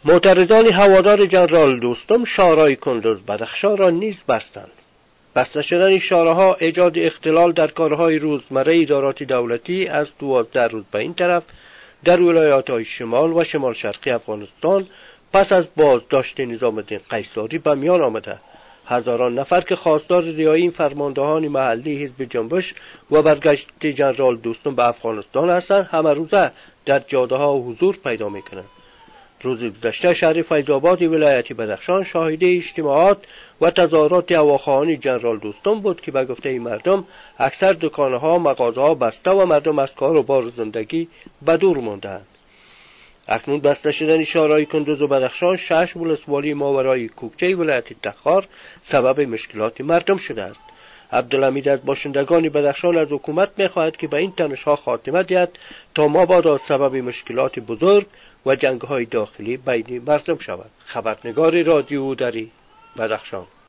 معترضانی هوادار جنرال دوستم شورای کندوز بدخشان را نیز بستند. بسته شدن این شوراها ایجاد اختلال در کارهای روزمره ادارات دولتی از 12 روز به این طرف در ولایات‌های شمال و شمال شرقی افغانستان پس از بازداشت نظام الدین قیصری به میان آمده. هزاران نفر که خواستار رهایی این فرماندهان محلی حزب جنبش و برگشت جنرال دوستم به افغانستان هستند، همه روزه در جاده‌ها حضور پیدا می‌کنند. روز گذشته شهر فیض‌آباد ولایت بدخشان شاهد اجتماعات و تظاهرات هواخواهان جنرال دوستم بود که به گفته مردم اکثر دکانها، مغازه‌ها بسته و مردم از کار و بار زندگی به دور مانده‌اند. اکنون بسته شدن شورای کندوز و بدخشان 6 ولسوالی ماورای کوکچه ولایت تخار سبب مشکلات مردم شده است. عبدالحمید از باشندگان بدخشان از حکومت می‌خواهد که به این تنش‌ها خاتمه دهد تا مبادا سبب مشکلات بزرگ و جنگ‌های داخلی بین مردم شود. خبرنگار رادیو دری بدخشان.